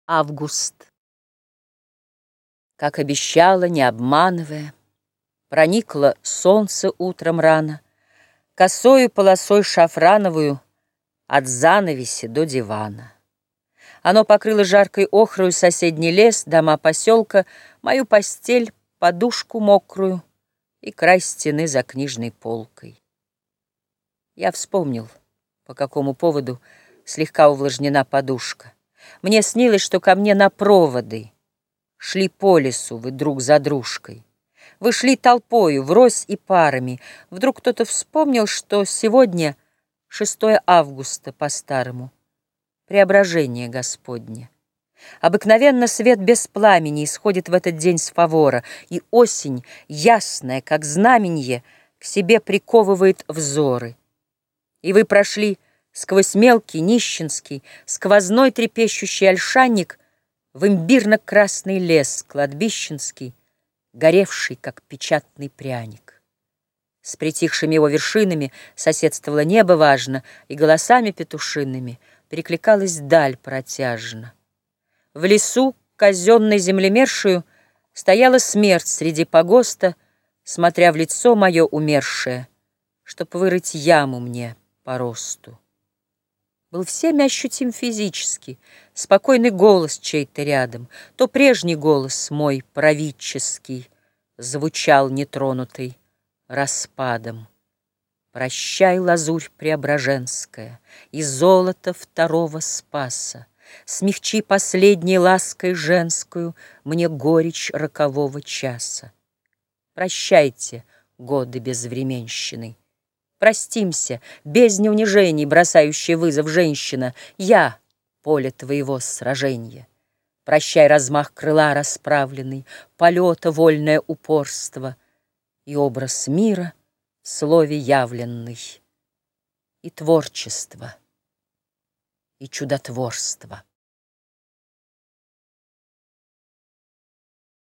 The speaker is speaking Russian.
Август. Как обещала, не обманывая, проникло солнце утром рано, косою полосой шафрановую от занавеси до дивана. Оно покрыло жаркой охрою соседний лес, дома поселка, мою постель, подушку мокрую и край стены за книжной полкой. Я вспомнил, по какому поводу слегка увлажнена подушка. Мне снилось, что ко мне на проводы шли по лесу вы друг за дружкой. Вы шли толпою, врозь и парами. Вдруг кто-то вспомнил, что сегодня 6 августа по-старому, Преображение Господне. Обыкновенно свет без пламени исходит в этот день с фавора, и осень, ясная, как знаменье, к себе приковывает взоры. И вы прошли сквозь мелкий, нищенский, сквозной трепещущий ольшанник в имбирно-красный лес кладбищенский, горевший, как печатный пряник. С притихшими его вершинами соседствовало небо важно, и голосами петушиными перекликалась даль протяжно. В лесу, казенной землемершую, стояла смерть среди погоста, смотря в лицо мое умершее, чтоб вырыть яму мне по росту. Был всеми ощутим физически, спокойный голос чей-то рядом, то прежний голос мой правительский звучал нетронутый распадом. Прощай, лазурь преображенская, и золото второго Спаса, смягчи последней лаской женскую мне горечь рокового часа. Прощайте, годы безвременщины. Простимся, без неунижений, бросающая вызов женщина, я — поле твоего сраженья. Прощай размах крыла расправленный, полета вольное упорство и образ мира в слове явленный, и творчество, и чудотворство.